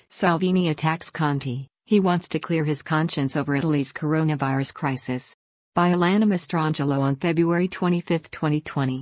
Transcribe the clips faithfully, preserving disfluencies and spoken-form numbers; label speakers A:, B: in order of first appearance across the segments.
A: Salvini attacks Conte. He wants to clear his conscience over Italy's coronavirus crisis. By Alana Mastrangelo on February twenty-fifth, twenty twenty.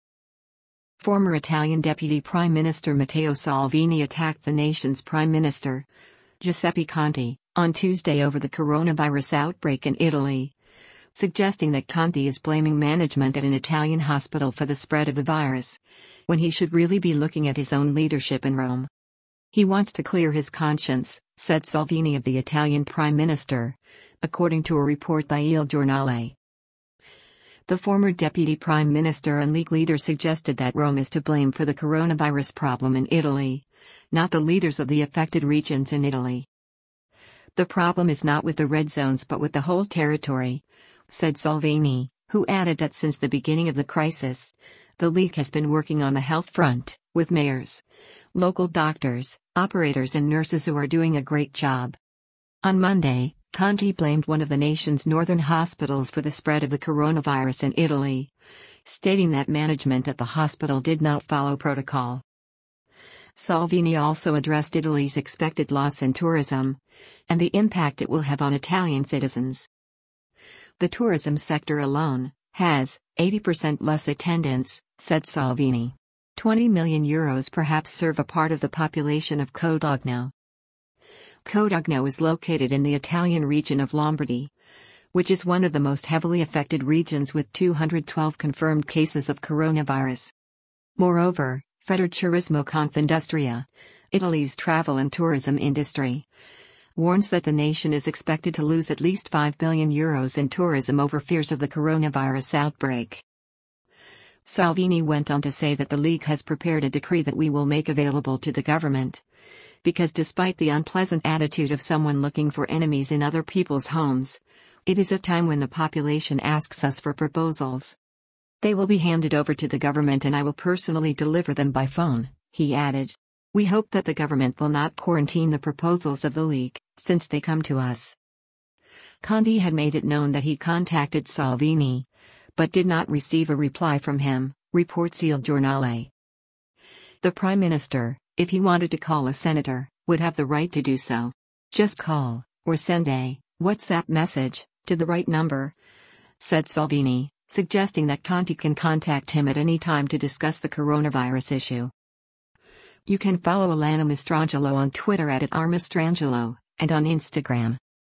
A: Former Italian Deputy Prime Minister Matteo Salvini attacked the nation's Prime Minister, Giuseppe Conte, on Tuesday over the coronavirus outbreak in Italy, suggesting that Conte is blaming management at an Italian hospital for the spread of the virus, when he should really be looking at his own leadership in Rome. He wants to clear his conscience, said Salvini of the Italian Prime Minister, according to a report by Il Giornale. The former deputy prime minister and League leader suggested that Rome is to blame for the coronavirus problem in Italy, not the leaders of the affected regions in Italy. The problem is not with the red zones but with the whole territory, said Salvini, who added that since the beginning of the crisis, the League has been working on the health front, with mayors, local doctors, operators and nurses who are doing a great job. On Monday, Conte blamed one of the nation's northern hospitals for the spread of the coronavirus in Italy, stating that management at the hospital did not follow protocol. Salvini also addressed Italy's expected loss in tourism, and the impact it will have on Italian citizens. The tourism sector alone has eighty percent less attendance, said Salvini. twenty million euros perhaps serve a part of the population of Codogno. Codogno is located in the Italian region of Lombardy, which is one of the most heavily affected regions with two hundred twelve confirmed cases of coronavirus. Moreover, Federturismo Confindustria, Italy's travel and tourism industry, warns that the nation is expected to lose at least five billion euros in tourism over fears of the coronavirus outbreak. Salvini went on to say that the League has prepared a decree that we will make available to the government, because despite the unpleasant attitude of someone looking for enemies in other people's homes, it is a time when the population asks us for proposals. They will be handed over to the government and I will personally deliver them by phone, he added. We hope that the government will not quarantine the proposals of the League, since they come to us. Conte had made it known that he contacted Salvini, but did not receive a reply from him, reports Il Giornale. The Prime Minister, if he wanted to call a senator, would have the right to do so. Just call, or send a WhatsApp message, to the right number, said Salvini, suggesting that Conte can contact him at any time to discuss the coronavirus issue. You can follow Alana Mastrangelo on Twitter at, at r mastrangelo, and on Instagram,